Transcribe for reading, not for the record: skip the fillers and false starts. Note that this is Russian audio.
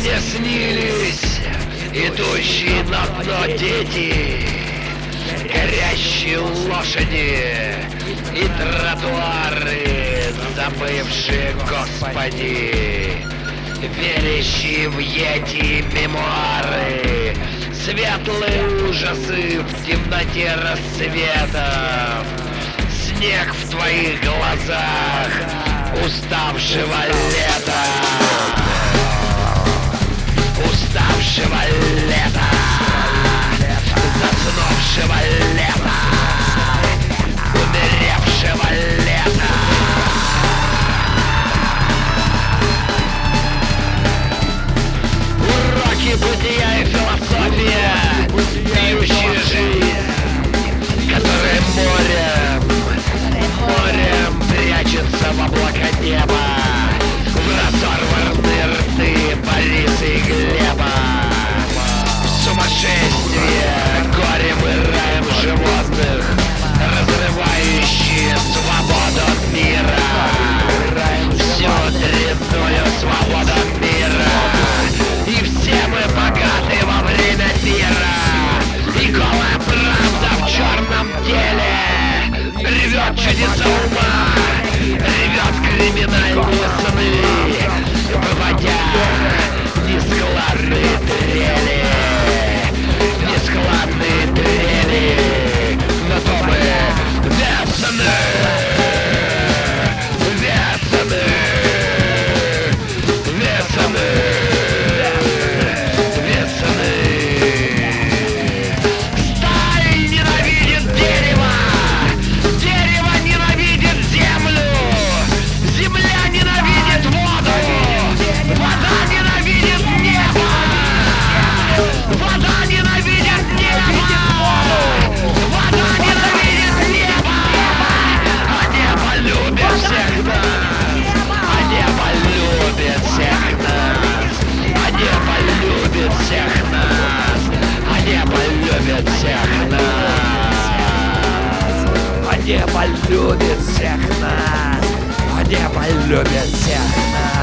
Мне снились идущие на дно дети, горящие лошади и тротуары, забывшие Господи, верящие в йети мемуары, светлые ужасы в темноте рассвета, снег в твоих глазах уставшего лета. Уставшего лета, заснувшего лета, умеревшего лета. Уроки бытия и философия, пьющая жизнь, которая морем прячется в облака неба, в разорванные рты Бориса и Глеба. Сумасшествие, горем и раем животных, разрывающие свободу мира, всю длинную свободу мира. И все мы богаты во время мира, и голая правда в черном теле ревет чудеса ума, ревет криминальные сны, выводя нескладные трели, нескладные трели. На то мы весны, весны, весны, весны. Сталь ненавидит дерево, дерево ненавидит землю, земля ненавидит воду, вода ненавидит небо, вода ненавидит небо, вода ненавидит небо, а небо любит всех нас, а небо любит всех нас, а небо любит всех нас, а небо любит всех нас, а небо любит всех нас, а небо любит всех нас.